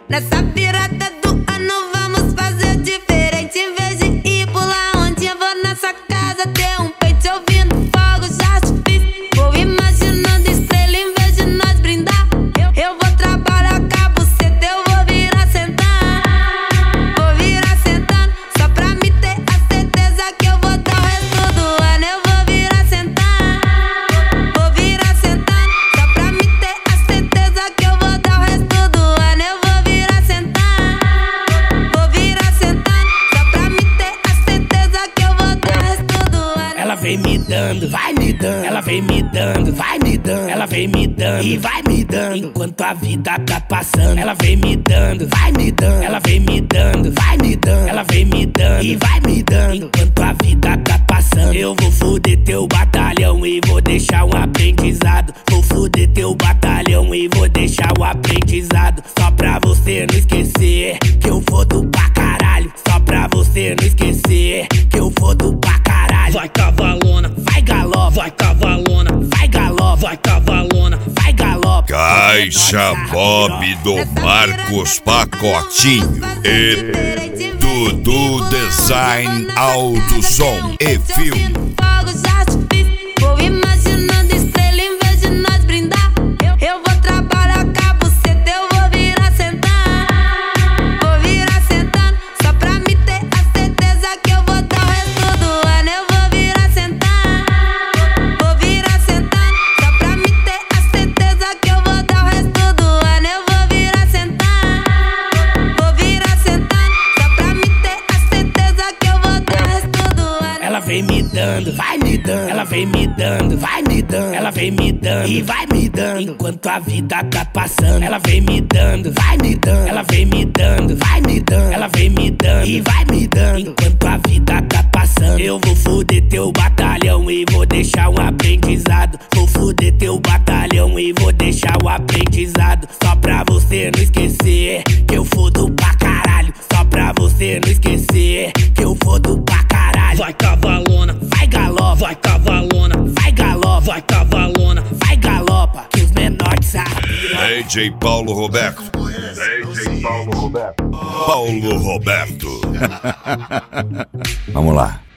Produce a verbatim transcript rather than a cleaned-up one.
Nessa virada do ano vamos fazer diferente. Em vez de ir pular onde eu vou nessa casa ter um peito ouvindo fogo já artifício. Vou imaginando estrela em vez de nós brindar. Eu, eu vou trabalhar com a buceta, eu vou virar sentando. Vou virar sentando, só pra me ter a certeza que eu vou dar o resto do ano. Eu vou virar sentando, vou virar sentando, só pra me ter a certeza que eu vou dar o resto do ano. Eu vou virar sentando, vou virar sentando, só pra me ter a certeza que eu vou dar o resto do ano. Ela vem me dando, vai me dando. Ela vem me dando, vai me dando. Ela vem me dando e vai me dando enquanto a vida tá passando. Ela vem me dando, vai me dando. Ela vem me dando, vai me dando. Ela vem me dando e vai me dando enquanto a vida tá passando. Eu vou foder teu batalhão e vou deixar um aprendizado. Vou foder teu batalhão e vou deixar um aprendizado. Só pra você não esquecer que eu fodo pra caralho. Só pra você não esquecer que eu fodo pra caralho. Vai cavalona, Vai galopa, vai cavalona, vai galopa, vai cavalona. vai galopa. Caixa Bob do Marcos Pacotinho e Dudu Design Auto Som e Filme. Fogo já artifício. Vou imaginando estrela em vez de nós brindar. Eu, eu vou trabalhar com a buceta, eu vou virar sentando. Vou virar sentando, só pra me ter a certeza que eu vou dar o resto do ano. Eu vou virar sentando, vou virar sentando, só pra me ter a certeza que eu vou dar o resto do ano. Eu vou virar sentando, vou virar sentando, só pra me ter a certeza que eu vou dar o resto do ano. Ela vem me dando, vai me dando. Ela vem me dando, vai me dando. Ela vem me dando e vai me dando enquanto a vida tá passando. Ela vem me dando, vai me dando. Ela vem me dando, vai me dando. Ela vem me dando e vai me dando enquanto a vida tá passando. Eu vou foder teu batalhão e vou deixar um aprendizado. Vou foder teu batalhão e vou deixar um aprendizado. Só pra você não esquecer que eu fodo pra caralho. Só pra você não esquecer que eu fodo pra caralho. Vai cavalona, Vai galopa, vai cavalona, vai galopa, vai cavalona. vai galopa, que os menores sabem. D J Paulo Roberto. D J Paulo Roberto. Paulo Roberto. Vamos lá.